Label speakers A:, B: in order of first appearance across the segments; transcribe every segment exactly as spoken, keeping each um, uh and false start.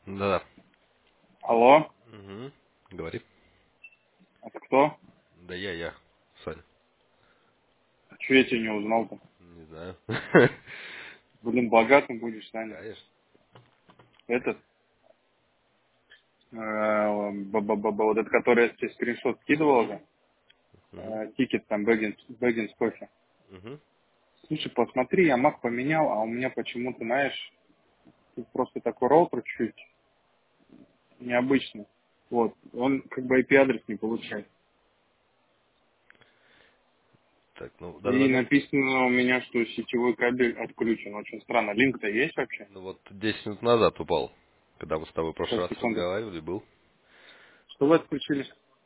A: Да.
B: Алло,
A: Угу. Говори.
B: это кто?
A: Да я, я. Саня.
B: Че я тебя не узнал-то?
A: Не знаю.
B: Блин, богатым будешь, Саня.
A: Конечно.
B: Этот, э, ба-ба-ба-ба, вот этот, который я тебе скриншот скидывал
A: Угу.
B: же,
A: Угу.
B: э, тикет там, Бэггинс, Бэггинс кофе.
A: Угу.
B: Слушай, посмотри, я мак поменял, а у меня почему-то, знаешь, тут просто такой роутер чуть необычный. Вот, он как бы ай пи-адрес не получает.
A: Так, ну,
B: И
A: да-да-да.
B: написано у меня, что сетевой кабель отключен. Очень странно. Линк-то есть вообще?
A: Ну вот десять минут назад упал. Когда мы с тобой в
B: Сейчас,
A: прошлый раз
B: секунду.
A: разговаривали, был.
B: Что вы отключили?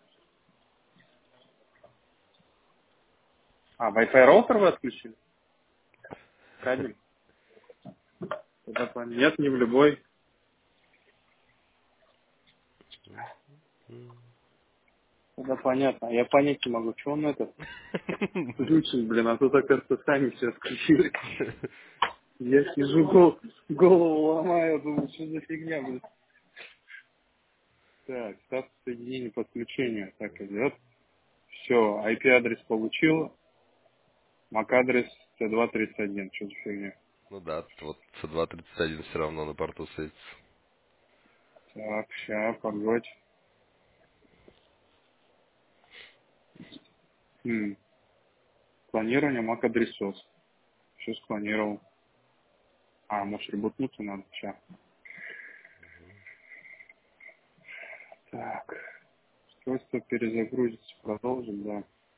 B: А, Wi-Fi роутер вы отключили? Кабель? Тогда понятно. Нет, не в любой. Тогда понятно. А я понять не могу, что он этот включен, блин, а тут, оказывается, сами все отключили. Я сижу, гол- голову ломаю, думаю, что за фигня, блин. Так, статус соединения подключения. Так, идет. Все, ай пи-адрес получил, мак-адрес си два тридцать один. Что за фигня?
A: Ну да, вот си два тридцать один все равно на порту светится.
B: Так, ща, погодь. М, Клонирование мак-адресов. Все склонировал. А, может, ребутнуться надо? Ща. Так, устройство перезагрузится, продолжим, да.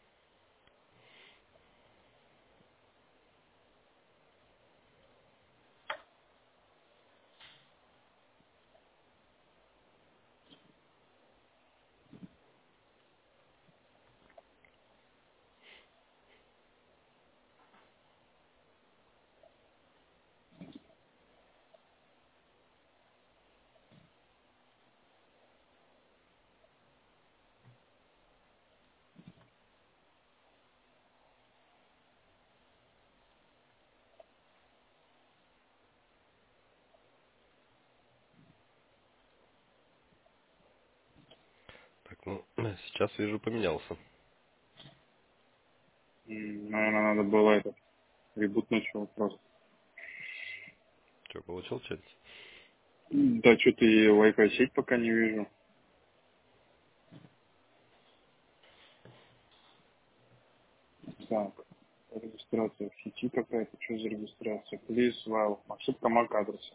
A: Так, ну, сейчас вижу, поменялся.
B: М, Наверное, надо было этот ребутнуть его просто.
A: Что, получил что-нибудь?
B: М, Да, что-то и Wi-Fi сеть пока не вижу. Так, регистрация в сети какая-то. Что за регистрация? Please, well. Ошибка мак-адреса.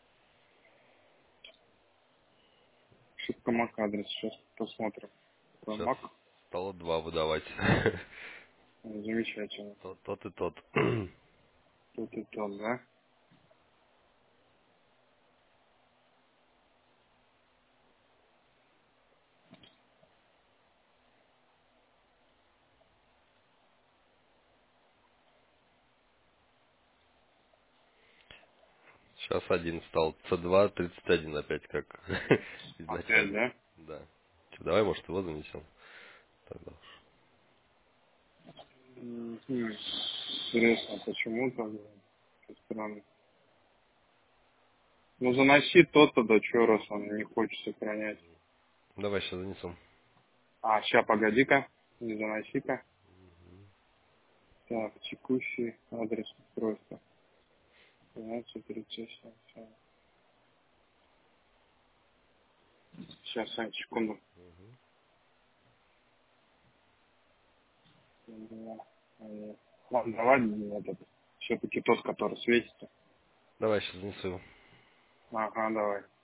B: Ошибка мак-адреса. Сейчас посмотрим. Какой
A: Сейчас
B: мак?
A: стало два выдавать.
B: Замечательно.
A: Тот, тот и тот.
B: Тут и тот, да?
A: Сейчас один стал. си два тридцать один опять, как
B: Опять,
A: изначально.
B: да?
A: Да. Чё, давай, может, его занесем тогда.
B: Мгм. Интересно, почему так? Как странно. Ну, заноси тот тогда, что раз он не хочет сохранять.
A: Давай сейчас занесем.
B: А, ща, погоди-ка. Не заноси-ка. Так, текущий адрес устройства. двенадцать тридцать семь. Сейчас, Сань, секунду. Да, э, Ладно, давай м, этот, все-таки тот, который светится.
A: Давай сейчас занесу его.
B: Ага, давай.